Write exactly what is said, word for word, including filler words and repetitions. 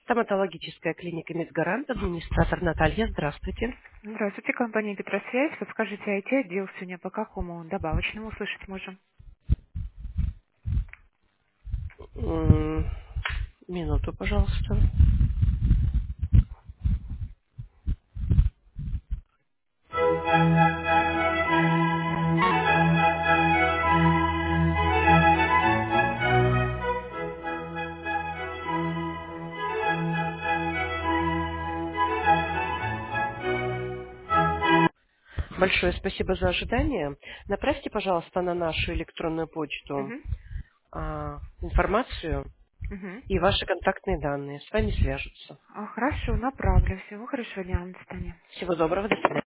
Стоматологическая клиника Медгарант, администратор Наталья. Здравствуйте. Здравствуйте, компания Петросвязь. Подскажите, ай ти-отдел сегодня по какому добавочному услышать можем? М, Минуту, пожалуйста. Большое спасибо за ожидание. Направьте, пожалуйста, на нашу электронную почту Угу. а, информацию Угу. и ваши контактные данные. С вами свяжутся. А, хорошо, направлю. Всего хорошего дня, вам до свидания. Всего доброго, до свидания.